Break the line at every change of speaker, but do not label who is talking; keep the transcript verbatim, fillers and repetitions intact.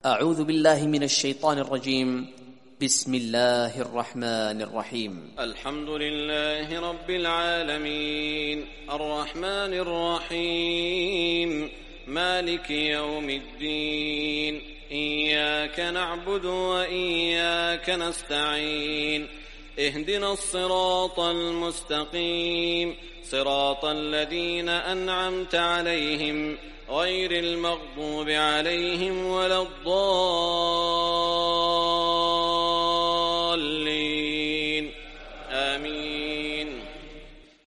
أعوذ بالله من الشيطان الرجيم. بسم الله الرحمن الرحيم.
الحمد لله رب العالمين، الرحمن الرحيم، مالك يوم الدين، إياك نعبد وإياك نستعين، اهدنا الصراط المستقيم، صراط الذين أنعمت عليهم غير المغضوب عليهم ولا الضالين.